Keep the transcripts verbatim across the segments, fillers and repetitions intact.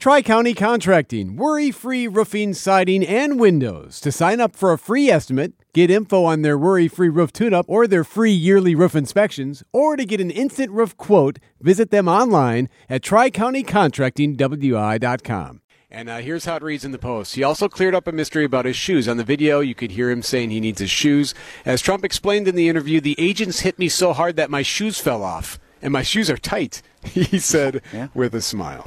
Tri-County Contracting, worry-free roofing, siding, and windows. To sign up for a free estimate, get info on their worry-free roof tune-up or their free yearly roof inspections, or to get an instant roof quote, visit them online at tri county contracting w i dot com. And uh, here's how it reads in the Post. He also cleared up a mystery about his shoes. On the video, you could hear him saying he needs his shoes. As Trump explained in the interview, the agents hit me so hard that my shoes fell off. And my shoes are tight, he said yeah. with a smile.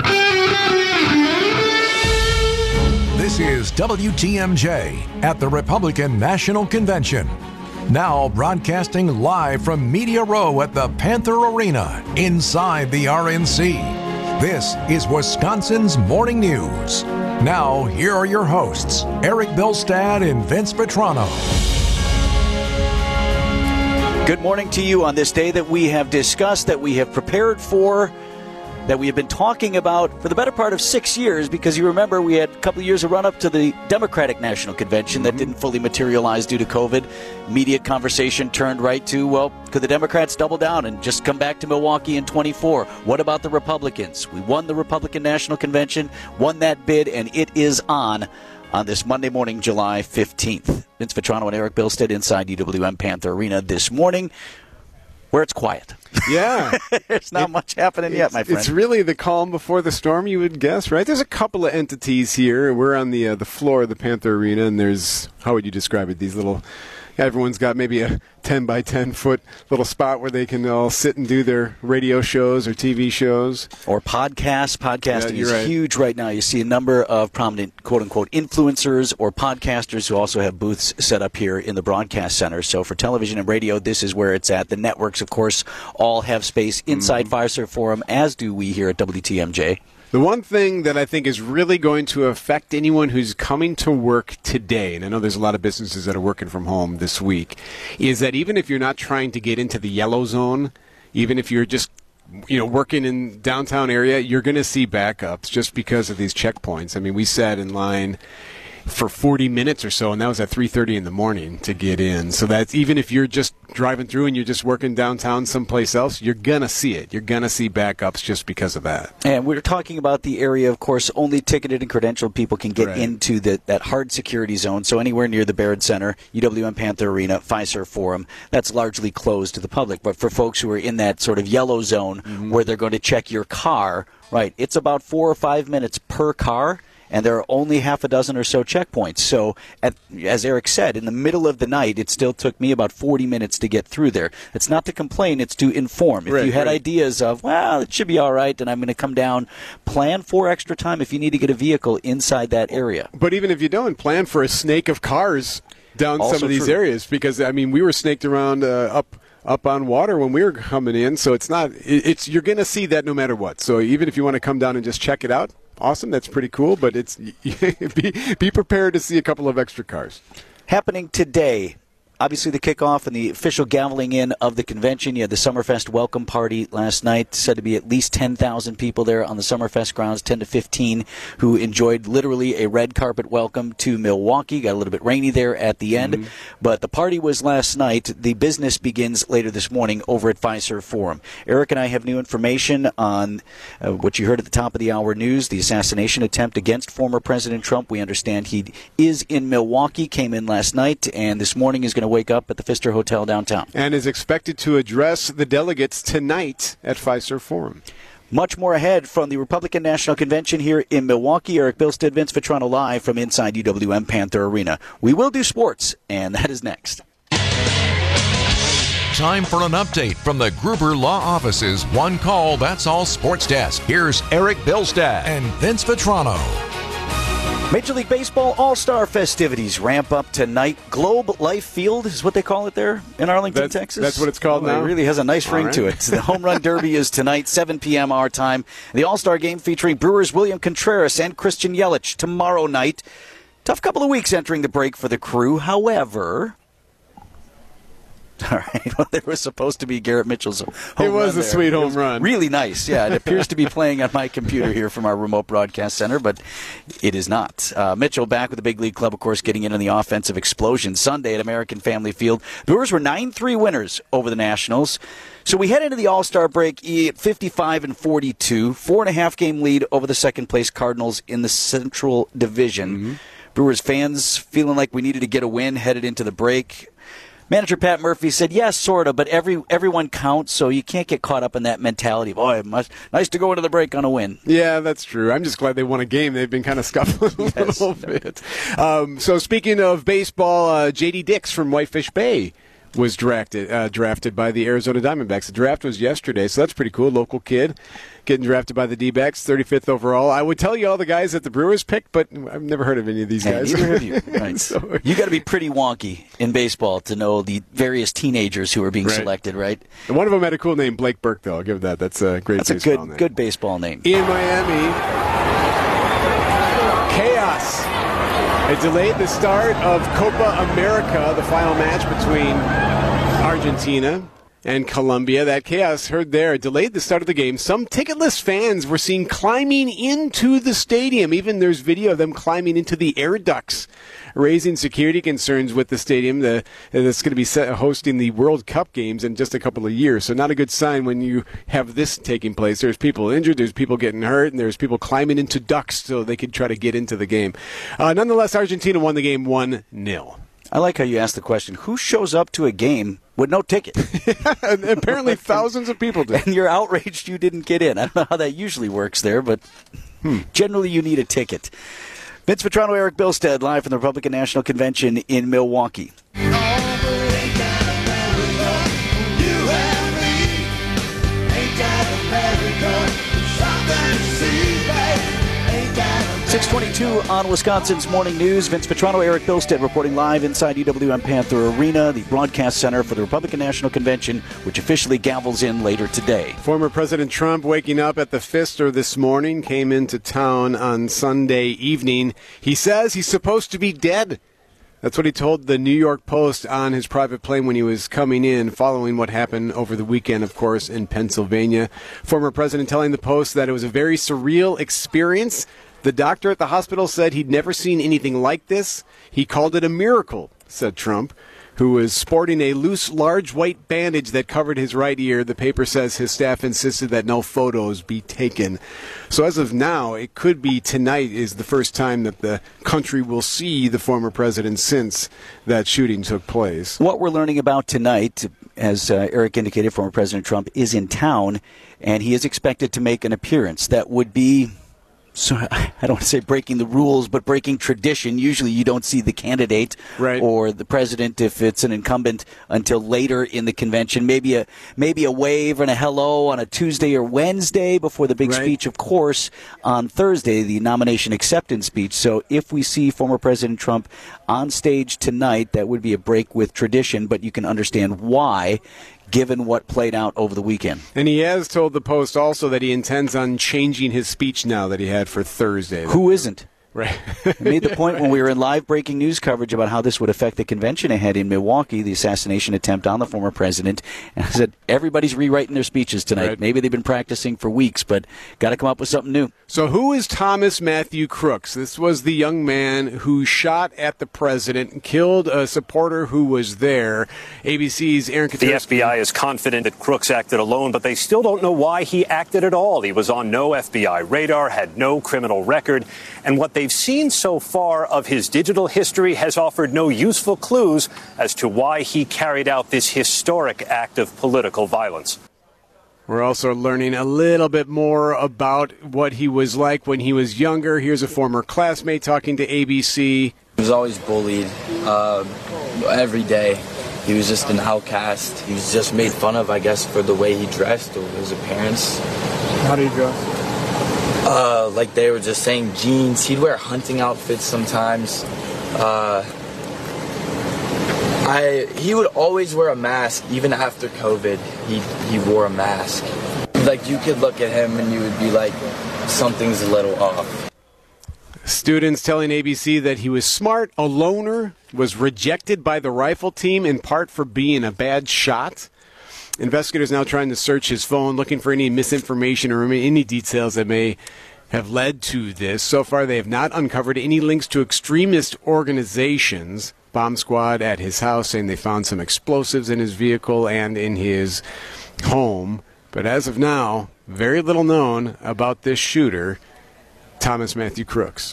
This is W T M J at the Republican National Convention. Now broadcasting live from Media Row at the Panther Arena inside the R N C. This is Wisconsin's Morning News. Now, here are your hosts, Eric Bilstad and Vince Vetrano. Good morning to you on this day that we have discussed, that we have prepared for, that we have been talking about for the better part of six years, because you remember we had a couple of years of run-up to the Democratic National Convention that didn't fully materialize due to COVID. Immediate conversation turned right to, well, could the Democrats double down and just come back to Milwaukee in twenty-four? What about the Republicans? We won the Republican National Convention, won that bid, and it is on on this Monday morning, July fifteenth. Vince Vetrano and Eric Bilstead inside U W M Panther Arena this morning, where it's quiet. Yeah. There's not it, much happening yet, my friend. It's really the calm before the storm, you would guess, right? There's a couple of entities here. We're on the uh, the floor of the Panther Arena, and there's, how would you describe it, these little, everyone's got maybe a ten by ten foot little spot where they can all sit and do their radio shows or T V shows. Or podcasts. Podcasting yeah, is right. huge right now. You see a number of prominent quote-unquote influencers or podcasters who also have booths set up here in the broadcast center. So for television and radio, this is where it's at. The networks, of course, all have space inside mm-hmm. Fiserv Forum, as do we here at W T M J. The one thing that I think is really going to affect anyone who's coming to work today, and I know there's a lot of businesses that are working from home this week, is that even if you're not trying to get into the yellow zone, even if you're just you know working in downtown area, you're going to see backups just because of these checkpoints. I mean, we sat in line for forty minutes or so, and that was at three thirty in the morning to get in. So that's even if you're just driving through and you're just working downtown someplace else, you're going to see it. You're going to see backups just because of that. And we're talking about the area, of course, only ticketed and credentialed people can get right. into the, that hard security zone. So anywhere near the Barrett Center, U W M Panther Arena, Fiserv Forum, that's largely closed to the public. But for folks who are in that sort of yellow zone mm-hmm. where they're going to check your car, right, it's about four or five minutes per car. And there are only half a dozen or so checkpoints. So, at, as Eric said, in the middle of the night, it still took me about forty minutes to get through there. It's not to complain, it's to inform. If right, you had right. ideas of, well, it should be all right, and I'm going to come down, plan for extra time if you need to get a vehicle inside that area. But even if you don't, plan for a snake of cars down Also some of these true. areas. Because, I mean, we were snaked around uh, up up on water when we were coming in. So it's not, it, it's you're going to see that no matter what. So even if you want to come down and just check it out, awesome, that's pretty cool, but it's be, be prepared to see a couple of extra cars. Happening today, obviously the kickoff and the official gaveling in of the convention. You had the Summerfest welcome party last night, said to be at least ten thousand people there on the Summerfest grounds, ten to fifteen, who enjoyed literally a red carpet welcome to Milwaukee. Got a little bit rainy there at the end, mm-hmm. but the party was last night. The business begins later this morning over at Fiserv Forum. Eric and I have new information on uh, what you heard at the top of the hour news, the assassination attempt against former President Trump. We understand he is in Milwaukee, came in last night, and this morning is going to wake up at the Pfister Hotel downtown. And is expected to address the delegates tonight at Fiserv Forum. Much more ahead from the Republican National Convention here in Milwaukee. Eric Bilstead, Vince Vetrano live from inside U W M Panther Arena. We will do sports, and that is next. Time for an update from the Gruber Law Office's One Call, That's All Sports Desk. Here's Eric Bilstead and Vince Vetrano. Major League Baseball All-Star festivities ramp up tonight. Globe Life Field is what they call it there in Arlington, that's, Texas. That's what it's called oh, now? It really has a nice All ring right. to it. The Home Run Derby is tonight, seven p.m. our time. The All-Star Game featuring Brewers' William Contreras and Christian Yelich tomorrow night. Tough couple of weeks entering the break for the Crew. However, All right. Well, there was supposed to be Garrett Mitchell's home run. It was a there. sweet home run. Really nice. Yeah, it appears to be playing on my computer here from our remote broadcast center, but it is not. Uh, Mitchell back with the big league club, of course, getting in on the offensive explosion Sunday at American Family Field. Brewers were nine three winners over the Nationals. So we head into the All-Star break at fifty-five and forty-two, four and a half game lead over the second place Cardinals in the Central Division. Mm-hmm. Brewers fans feeling like we needed to get a win headed into the break. Manager Pat Murphy said, yes, sort of, but every everyone counts, so you can't get caught up in that mentality of, oh, it must, nice to go into the break on a win. Yeah, that's true. I'm just glad they won a game. They've been kind of scuffling a yes. little bit. Um, so speaking of baseball, uh, J D Dix from Whitefish Bay was drafted uh, drafted by the Arizona Diamondbacks. The draft was yesterday, so that's pretty cool. Local kid getting drafted by the D-backs, thirty-fifth overall. I would tell you all the guys that the Brewers picked, but I've never heard of any of these hey, guys. Neither have you. Right. so, you got to be pretty wonky in baseball to know the various teenagers who are being right. selected, right? And one of them had a cool name, Blake Burke, though. I'll give that. That's a great That's baseball a good, name. good baseball name. In Miami, chaos. It delayed the start of Copa America, the final match between Argentina and Colombia. That chaos heard there delayed the start of the game. Some ticketless fans were seen climbing into the stadium. Even there's video of them climbing into the air ducts, raising security concerns with the stadium the, that's going to be set, hosting the World Cup games in just a couple of years. So not a good sign when you have this taking place. There's people injured, there's people getting hurt, and there's people climbing into ducts so they could try to get into the game. Uh, nonetheless, Argentina won the game one nil. I like how you asked the question, who shows up to a game with no ticket? Apparently thousands of people did. And you're outraged you didn't get in. I don't know how that usually works there, but hmm. generally you need a ticket. Vince Vitrano, Eric Bilstead, live from the Republican National Convention in Milwaukee. six twenty-two on Wisconsin's Morning News. Vince Vitrano, Eric Bilstead reporting live inside E W M Panther Arena, the broadcast center for the Republican National Convention, which officially gavels in later today. Former President Trump waking up at the Pfister this morning, came into town on Sunday evening. He says he's supposed to be dead. That's what he told the New York Post on his private plane when he was coming in, following what happened over the weekend, of course, in Pennsylvania. Former president telling the Post that it was a very surreal experience. The doctor at the hospital said he'd never seen anything like this. He called it a miracle, said Trump, who was sporting a loose, large white bandage that covered his right ear. The paper says his staff insisted that no photos be taken. So as of now, it could be tonight is the first time that the country will see the former president since that shooting took place. What we're learning about tonight, as uh, Eric indicated, former President Trump is in town, and he is expected to make an appearance that would be, so I don't want to say breaking the rules, but breaking tradition. Usually you don't see the candidate right. or the president, if it's an incumbent, until later in the convention. Maybe a maybe a wave and a hello on a Tuesday or Wednesday before the big right. speech, of course, on Thursday, the nomination acceptance speech. So if we see former President Trump on stage tonight, that would be a break with tradition, but you can understand why, given what played out over the weekend. And he has told the Post also that he intends on changing his speech now that he had for Thursday. Who isn't? Right. I made the point when we were in live breaking news coverage about how this would affect the convention ahead in Milwaukee, the assassination attempt on the former president. And I said, everybody's rewriting their speeches tonight. Right. Maybe they've been practicing for weeks, but got to come up with something new. So who is Thomas Matthew Crooks? This was the young man who shot at the president and killed a supporter who was there. A B C's Aaron Katersky. The F B I is confident that Crooks acted alone, but they still don't know why he acted at all. He was on no F B I radar, had no criminal record, and what they've seen so far of his digital history has offered no useful clues as to why he carried out this historic act of political violence. We're also learning a little bit more about what he was like when he was younger. Here's a former classmate talking to A B C. He was always bullied uh, every day. He was just an outcast. He was just made fun of, I guess, for the way he dressed or his appearance. How did he dress? Uh, like they were just saying jeans. He'd wear hunting outfits sometimes. Uh, I he would always wear a mask, even after COVID. He he wore a mask. Like you could look at him and you would be like, something's a little off. Students telling A B C that he was smart, a loner, was rejected by the rifle team in part for being a bad shot. Investigators now trying to search his phone, looking for any misinformation or any details that may have led to this. So far, they have not uncovered any links to extremist organizations. Bomb squad at his house saying they found some explosives in his vehicle and in his home. But as of now, very little known about this shooter, Thomas Matthew Crooks.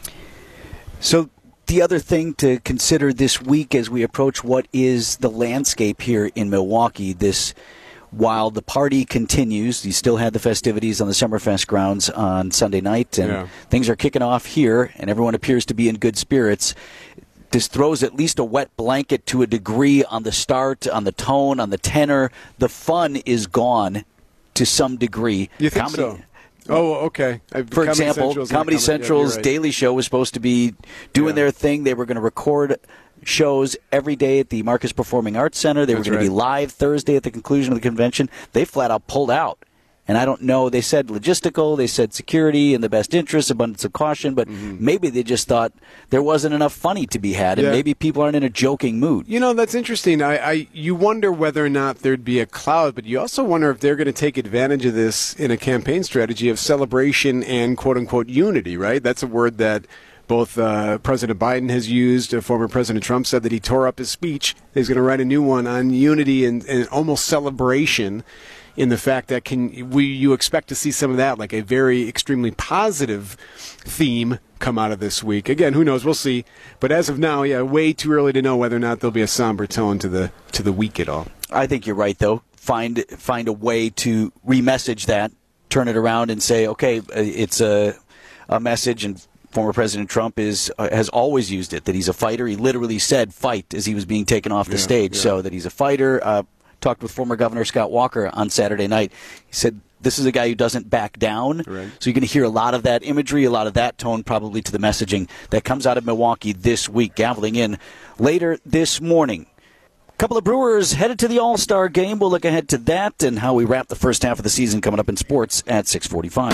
So the other thing to consider this week as we approach what is the landscape here in Milwaukee, this while the party continues, you still had the festivities on the Summerfest grounds on Sunday night, and yeah. things are kicking off here, and everyone appears to be in good spirits. This throws at least a wet blanket to a degree on the start, on the tone, on the tenor. The fun is gone to some degree. You think Comedy, so? Oh, okay. I, For Comedy example, Central's Comedy coming, Central's yeah, right. Daily Show was supposed to be doing Yeah. their thing. They were going to record shows every day at the Marcus Performing Arts Center. They That's were going to be right. live Thursday at the conclusion of the convention. They flat out pulled out. And I don't know, they said logistical, they said security in the best interest, abundance of caution, but Mm-hmm. maybe they just thought there wasn't enough funny to be had, and Yeah. maybe people aren't in a joking mood. You know, that's interesting. I, I you wonder whether or not there'd be a cloud, but you also wonder if they're going to take advantage of this in a campaign strategy of celebration and quote-unquote unity, right? That's a word that both uh, President Biden has used. Uh, former President Trump said that he tore up his speech. He's going to write a new one on unity and, and almost celebration, in the fact that can we you expect to see some of that, like a very extremely positive theme come out of this week. Again, who knows? We'll see. But as of now, yeah, way too early to know whether or not there'll be a somber tone to the to the week at all. I think you're right, though. Find find a way to remessage that, turn it around, and say, okay, it's a a message, and former President Trump is uh, has always used it, that he's a fighter. He literally said fight as he was being taken off the Yeah, stage, yeah. so that he's a fighter. Uh, talked with former Governor Scott Walker on Saturday night. He said this is a guy who doesn't back down. Right. So you're going to hear a lot of that imagery, a lot of that tone probably to the messaging that comes out of Milwaukee this week. Gaveling in later this morning. A couple of Brewers headed to the All-Star game. We'll look ahead to that and how we wrap the first half of the season coming up in sports at six forty-five.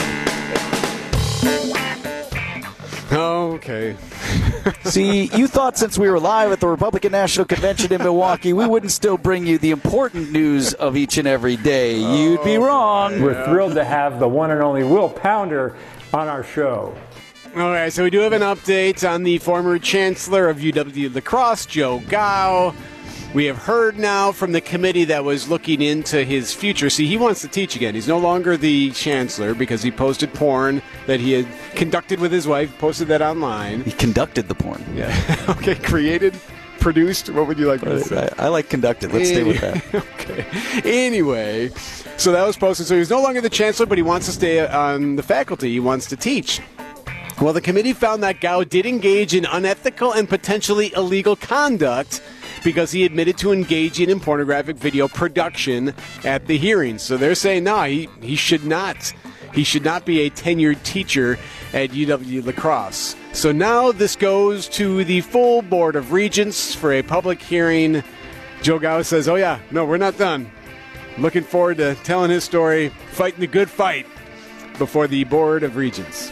Oh, okay. See, you thought since we were live at the Republican National Convention in Milwaukee, we wouldn't still bring you the important news of each and every day. You'd be wrong. We're thrilled to have the one and only Will Pounder on our show. All right, so we do have an update on the former chancellor of U W La Crosse, Joe Gao. We have heard now from the committee that was looking into his future. See, he wants to teach again. He's no longer the chancellor because he posted porn that he had conducted with his wife, posted that online. He conducted the porn. Yeah. Okay, created, produced. What would you like me to say? I, I like conducted. Let's stay with that. Okay. Anyway, so that was posted. So he's no longer the chancellor, but he wants to stay on the faculty. He wants to teach. Well, the committee found that Gao did engage in unethical and potentially illegal conduct because he admitted to engaging in pornographic video production at the hearings. So they're saying, no, he, he should not. He should not be a tenured teacher at U W La Crosse. So now this goes to the full Board of Regents for a public hearing. Joe Gao says, oh, yeah, no, we're not done. Looking forward to telling his story, fighting the good fight before the Board of Regents.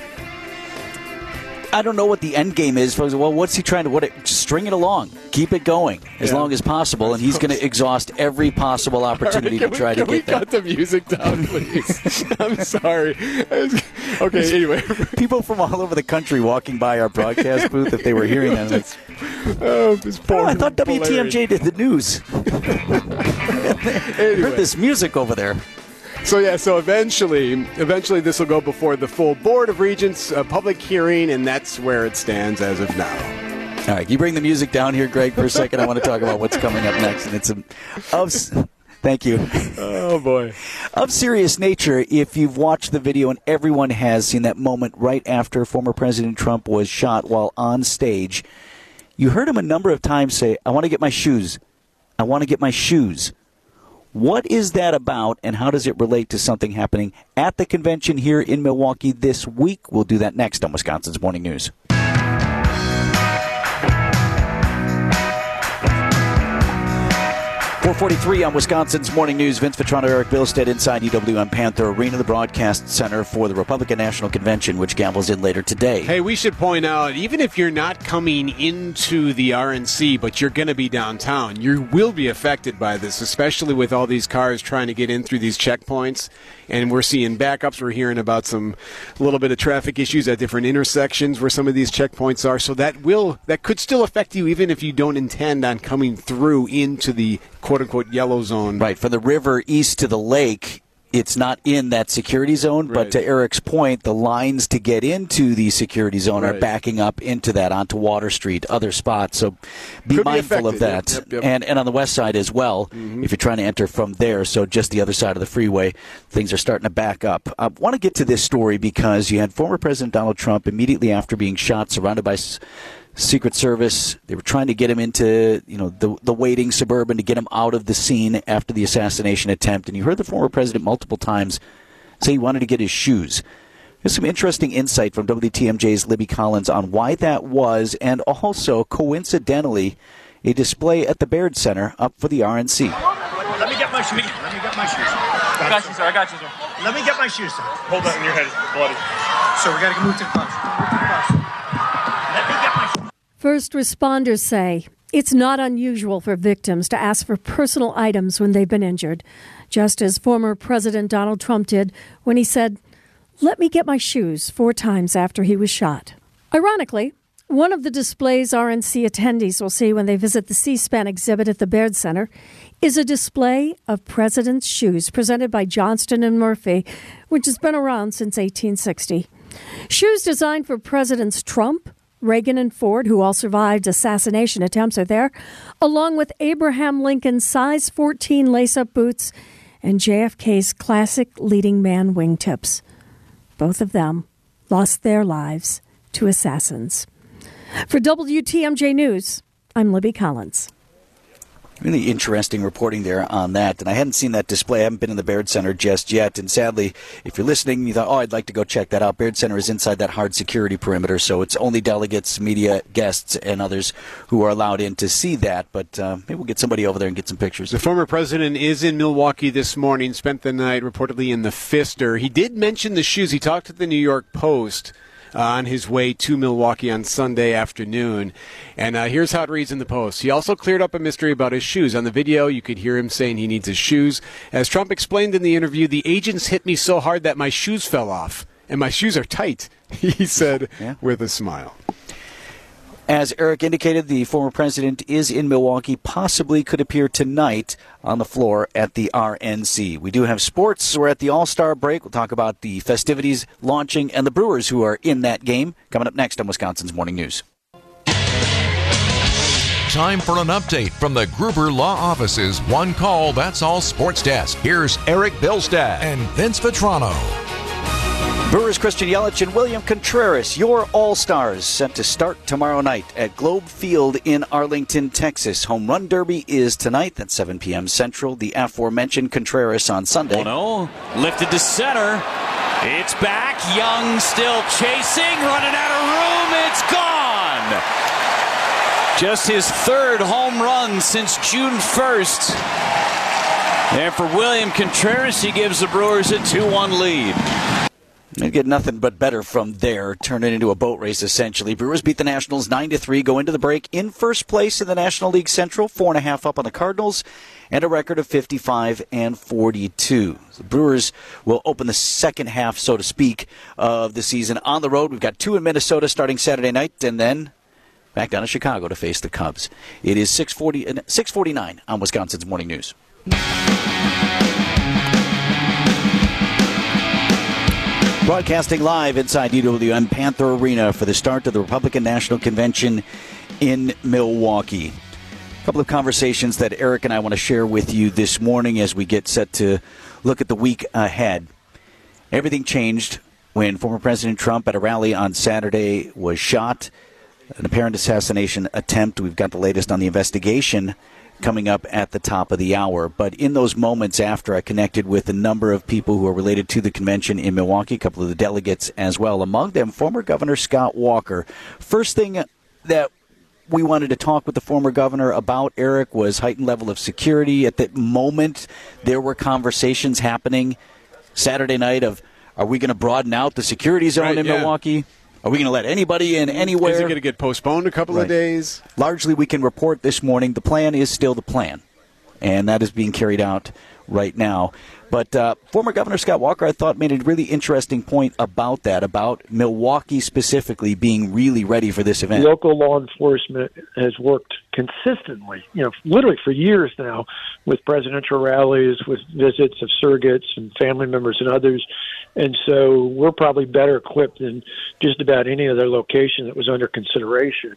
I don't know what the end game is. Well, what's he trying to? What? Just string it along, keep it going as Yeah. long as possible, and he's going to exhaust every possible opportunity All right, to try we, to can we get that. cut the music down, please? I'm sorry. Okay, anyway. People from all over the country walking by our broadcast booth, if they were hearing that, like, Oh, this oh, poor I thought W T M J did the news. Anyway. Heard this music over there. So yeah, so eventually, eventually this will go before the full Board of Regents, a public hearing, and that's where it stands as of now. All right, you bring the music down here, Greg, for a second. I want to talk about what's coming up next, and it's a, of. Thank you. Oh boy. Of serious nature, if you've watched the video, and everyone has seen that moment right after former President Trump was shot while on stage, you heard him a number of times say, "I want to get my shoes. I want to get my shoes." What is that about, and how does it relate to something happening at the convention here in Milwaukee this week? We'll do that next on Wisconsin's Morning News. four forty-three on Wisconsin's Morning News. Vince Vitrano, Eric Bilstead inside E W M Panther Arena, the broadcast center for the Republican National Convention, which gambles in later today. Hey, we should point out, even if you're not coming into the R N C, but you're going to be downtown, you will be affected by this, especially with all these cars trying to get in through these checkpoints. And we're seeing backups. We're hearing about some a little bit of traffic issues at different intersections where some of these checkpoints are. So that will that could still affect you, even if you don't intend on coming through into the quote-unquote yellow zone. Right, from the river east to the lake, it's not in that security zone, Right. but to Eric's point, the lines to get into the security zone Right. are backing up into that, onto Water Street, other spots. So be Could be mindful of affected. that. Yep, yep, yep. And and on the west side as well, mm-hmm. if you're trying to enter from there, so just the other side of the freeway, things are starting to back up. I want to get to this story because you had former President Donald Trump immediately after being shot, surrounded by Secret Service. They were trying to get him into, you know, the the waiting Suburban to get him out of the scene after the assassination attempt. And you heard the former president multiple times say he wanted to get his shoes. There's some interesting insight from W T M J's Libby Collins on why that was, and also, coincidentally, a display at the Baird Center up for the R N C. Let me get my shoes. Let me get my shoes. I got you, sir. I got you, sir. Let me get my shoes, sir. Hold that in your head. It's bloody. So we got to move to the bus. Move to the bus. Let me get my shoes. First responders say it's not unusual for victims to ask for personal items when they've been injured, just as former President Donald Trump did when he said, "Let me get my shoes," four times after he was shot. Ironically, one of the displays R N C attendees will see when they visit the C-SPAN exhibit at the Baird Center is a display of president's shoes presented by Johnston and Murphy, which has been around since eighteen sixty. Shoes designed for Presidents Trump, Reagan, and Ford, who all survived assassination attempts, are there, along with Abraham Lincoln's size fourteen lace-up boots and J F K's classic leading man wingtips. Both of them lost their lives to assassins. For W T M J News, I'm Libby Collins. Really interesting reporting there on that. And I hadn't seen that display. I haven't been in the Baird Center just yet. And sadly, if you're listening, you thought, oh, I'd like to go check that out. Baird Center is inside that hard security perimeter, so it's only delegates, media, guests, and others who are allowed in to see that. But uh, maybe we'll get somebody over there and get some pictures. The former president is in Milwaukee this morning, spent the night reportedly in the Pfister. He did mention the shoes. He talked to the New York Post Uh, on his way to Milwaukee on Sunday afternoon. And uh, here's how it reads in the Post. He also cleared up a mystery about his shoes. On the video, you could hear him saying he needs his shoes. As Trump explained in the interview, the agents hit me so hard that my shoes fell off. And my shoes are tight, he said yeah. with a smile. As Eric indicated, the former president is in Milwaukee, possibly could appear tonight on the floor at the R N C. We do have sports. We're at the All-Star break. We'll talk about the festivities launching and the Brewers who are in that game. Coming up next on Wisconsin's Morning News. Time for an update from the Gruber Law Office's One Call, That's All Sports Desk. Here's Eric Bilstead and Vince Vitrano. Brewers Christian Yelich and William Contreras, your All-Stars, set to start tomorrow night at Globe Field in Arlington, Texas. Home Run Derby is tonight. That's seven p.m. Central. The aforementioned Contreras on Sunday. Oh no, lifted to center. It's back. Young still chasing, running out of room. It's gone. Just his third home run since June first. And for William Contreras, he gives the Brewers a two one lead. They get nothing but better from there, turn it into a boat race essentially. Brewers beat the Nationals nine to three, go into the break in first place in the National League Central, four and a half up on the Cardinals, and a record of fifty-five and forty-two. The Brewers will open the second half, so to speak, of the season on the road. We've got two in Minnesota starting Saturday night, and then back down to Chicago to face the Cubs. It is six forty, six forty-nine on Wisconsin's Morning News. Broadcasting live inside E W M Panther Arena for the start of the Republican National Convention in Milwaukee. A couple of conversations that Eric and I want to share with you this morning as we get set to look at the week ahead. Everything changed when former President Trump at a rally on Saturday was shot. An apparent assassination attempt. We've got the latest on the investigation coming up at the top of the hour. But in those moments after, I connected with a number of people who are related to the convention in Milwaukee, a couple of the delegates as well. Among them, former Governor Scott Walker. First thing that we wanted to talk with the former governor about, Eric, was heightened level of security. At that moment, there were conversations happening Saturday night of, are we going to broaden out the security zone right, in yeah. Milwaukee? Are we going to let anybody in anywhere? Is it going to get postponed a couple right. of days? Largely, we can report this morning the plan is still the plan, and that is being carried out right now. But uh, former Governor Scott Walker, I thought, made a really interesting point about that, about Milwaukee specifically being really ready for this event. Local law enforcement has worked consistently, you know, literally for years now, with presidential rallies, with visits of surrogates and family members and others. And so we're probably better equipped than just about any other location that was under consideration.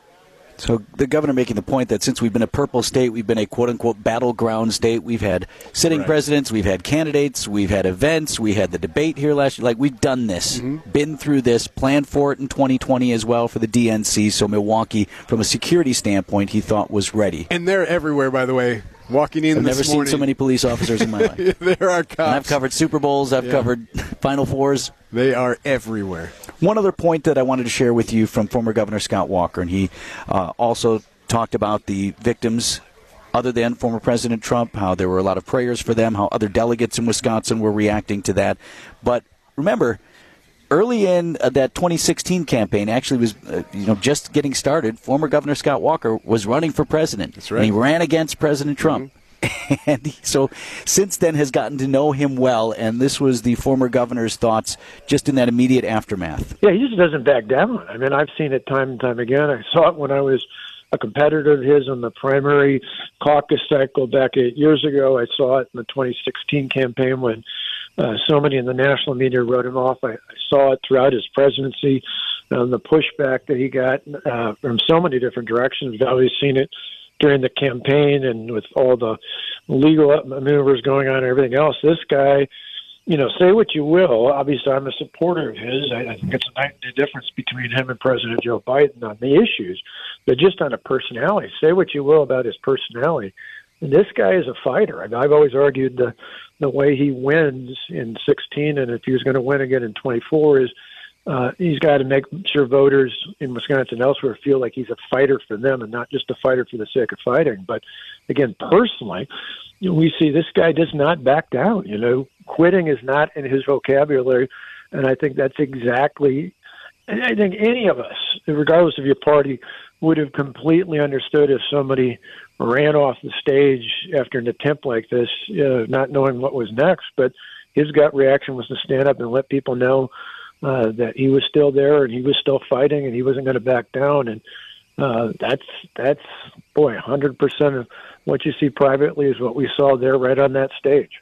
So the governor making the point that since we've been a purple state, we've been a quote-unquote battleground state. We've had sitting right. presidents, we've had candidates, we've had events, we had the debate here last year. Like, we've done this, mm-hmm. been through this, planned for it in twenty twenty as well for the D N C. So Milwaukee, from a security standpoint, he thought was ready. And they're everywhere, by the way. Walking in I've this never morning. seen so many police officers in my life. There are cops. And I've covered Super Bowls. I've yeah. covered Final Fours. They are everywhere. One other point that I wanted to share with you from former Governor Scott Walker, and he uh, also talked about the victims other than former President Trump, how there were a lot of prayers for them, how other delegates in Wisconsin were reacting to that. But remember, early in uh, that twenty sixteen campaign, actually was uh, you know just getting started, former Governor Scott Walker was running for president. That's right. And he ran against President Trump. Mm-hmm. And he, so since then has gotten to know him well, and this was the former governor's thoughts just in that immediate aftermath. Yeah, he just doesn't back down. I mean, I've seen it time and time again. I saw it when I was a competitor of his on the primary caucus cycle back eight years ago. I saw it in the twenty sixteen campaign when uh, so many in the national media wrote him off. I, I saw it throughout his presidency, um, the pushback that he got uh, from so many different directions. I've always seen it during the campaign and with all the legal maneuvers going on and everything else. This guy, you know, say what you will. Obviously, I'm a supporter of his. I, I think it's a night and day difference between him and President Joe Biden on the issues, but just on a personality. Say what you will about his personality. And this guy is a fighter. I mean, I've always argued the the way he wins in sixteen, and if he was going to win again in twenty-four, is uh, he's got to make sure voters in Wisconsin and elsewhere feel like he's a fighter for them and not just a fighter for the sake of fighting. But again, personally, you know, we see this guy does not back down. You know, quitting is not in his vocabulary, and I think that's exactly. And I think any of us, regardless of your party, would have completely understood if somebody ran off the stage after an attempt like this, uh, not knowing what was next. But his gut reaction was to stand up and let people know uh, that he was still there and he was still fighting and he wasn't going to back down. And uh, that's, that's boy, one hundred percent of what you see privately is what we saw there right on that stage.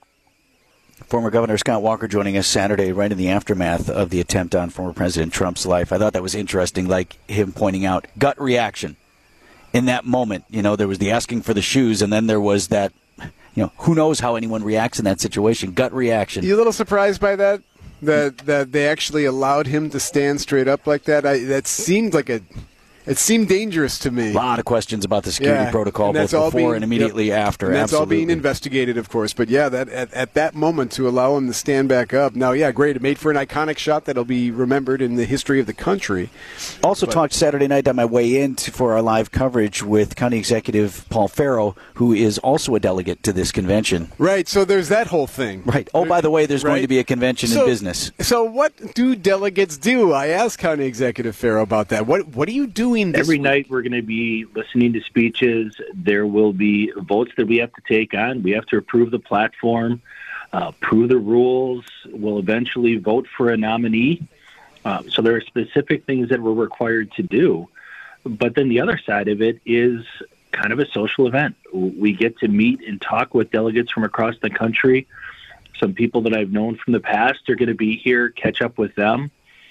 Former Governor Scott Walker joining us Saturday right in the aftermath of the attempt on former President Trump's life. I thought that was interesting, like him pointing out gut reaction. In that moment, you know, there was the asking for the shoes, and then there was that, you know, who knows how anyone reacts in that situation. Gut reaction. You a little surprised by that? That that they actually allowed him to stand straight up like that? I, that seemed like a... It seemed dangerous to me. A lot of questions about the security yeah, protocol, both before being, and immediately yep. after. And that's Absolutely. all being investigated, of course. But, yeah, that at, at that moment to allow him to stand back up. Now, yeah, great. It made for an iconic shot that'll be remembered in the history of the country. Also but, talked Saturday night on my way in to, for our live coverage with County Executive Paul Farrow, who is also a delegate to this convention. Right, so there's that whole thing. Right. Oh, by the way, there's right? going to be a convention so, in business. So what do delegates do? I asked County Executive Farrow about that. What, what are you doing this Every week? night we're going to be listening to speeches. There will be votes that we have to take on. We have to approve the platform, uh, approve the rules. We'll eventually vote for a nominee. Uh, so there are specific things that we're required to do. But then the other side of it is kind of a social event. We get to meet and talk with delegates from across the country. Some people that I've known from the past are going to be here, catch up with them,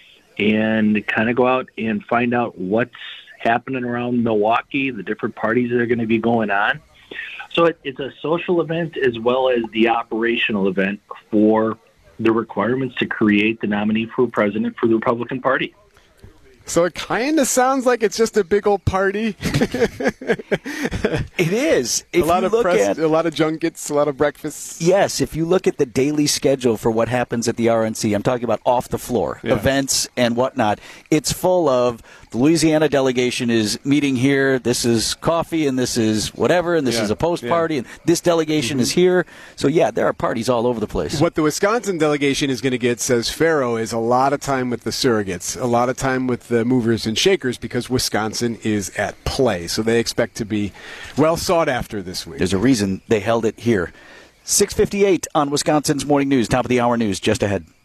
and kind of go out and find out what's happening around Milwaukee, the different parties that are going to be going on. So it, it's a social event as well as the operational event for the requirements to create the nominee for president for the Republican Party. So it kind of sounds like it's just a big old party. It is. If a lot you of look press, at, a lot of junkets, a lot of breakfasts. Yes, if you look at the daily schedule for what happens at the R N C, I'm talking about off the floor, Yeah. events and whatnot, it's full of the Louisiana delegation is meeting here, this is coffee, and this is whatever, and this Yeah. is a post-party, Yeah. and this delegation Mm-hmm. is here. So, yeah, there are parties all over the place. What the Wisconsin delegation is going to get, says Farrow, is a lot of time with the surrogates, a lot of time with the movers and shakers, because Wisconsin is at play. So they expect to be well sought after this week. There's a reason they held it here. six fifty-eight on Wisconsin's Morning News. Top of the hour news just ahead.